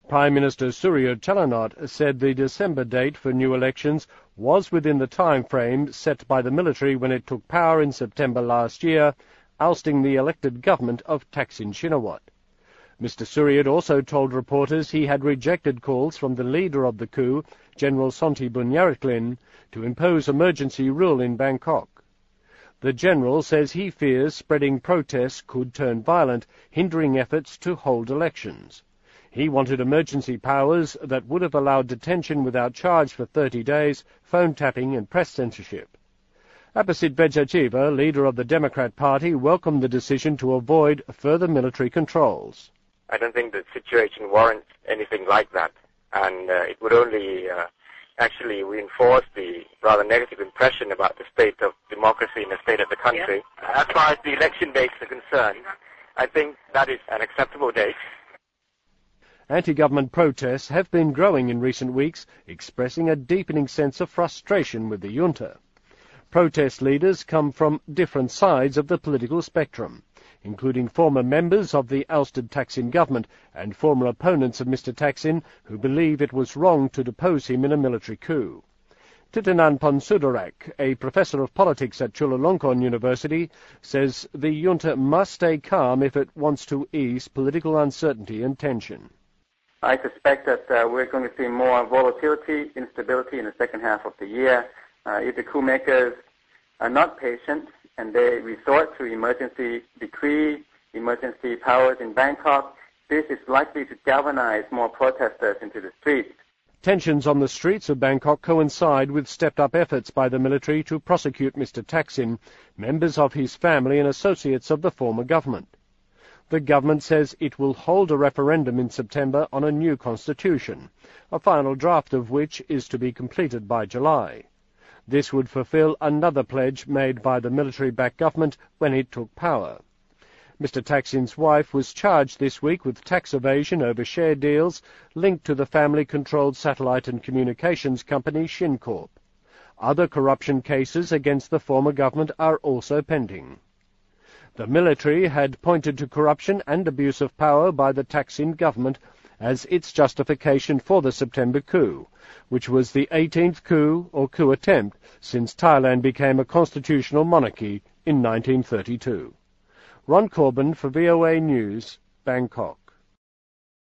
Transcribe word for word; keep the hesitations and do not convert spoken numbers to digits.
Prime Minister Surya Chalanot said the December date for new elections was within the time frame set by the military when it took power in September last year, ousting the elected government of Thaksin Shinawatra. Mister Surya also told reporters he had rejected calls from the leader of the coup, General Sonthi Bunyaratlin, to impose emergency rule in Bangkok. The general says he fears spreading protests could turn violent, hindering efforts to hold elections. He wanted emergency powers that would have allowed detention without charge for thirty days, phone tapping and press censorship. Abasit Vejajiva, leader of the Democrat Party, welcomed the decision to avoid further military controls. I don't think the situation warrants anything like that, and uh, it would only uh, actually reinforce the rather negative impression about the state of democracy and the state of the country. Yeah. As far as the election dates are concerned, I think that is an acceptable date. Anti-government protests have been growing in recent weeks, expressing a deepening sense of frustration with the junta. Protest leaders come from different sides of the political spectrum, including former members of the ousted Thaksin government and former opponents of Mister Thaksin who believe it was wrong to depose him in a military coup. Titinan Ponsudarak, a professor of politics at Chulalongkorn University, says the junta must stay calm if it wants to ease political uncertainty and tension. I suspect that uh, we're going to see more volatility, instability in the second half of the year. Uh, if the coup makers are not patient and they resort to emergency decree, emergency powers in Bangkok, this is likely to galvanize more protesters into the streets. Tensions on the streets of Bangkok coincide with stepped-up efforts by the military to prosecute Mister Thaksin, members of his family and associates of the former government. The government says it will hold a referendum in September on a new constitution, a final draft of which is to be completed by July. This would fulfill another pledge made by the military-backed government when it took power. Mister Thaksin's wife was charged this week with tax evasion over share deals linked to the family-controlled satellite and communications company ShinCorp. Other corruption cases against the former government are also pending. The military had pointed to corruption and abuse of power by the Thaksin government as its justification for the September coup, which was the eighteenth coup or coup attempt since Thailand became a constitutional monarchy in nineteen thirty-two. Ron Corbin for V O A News, Bangkok.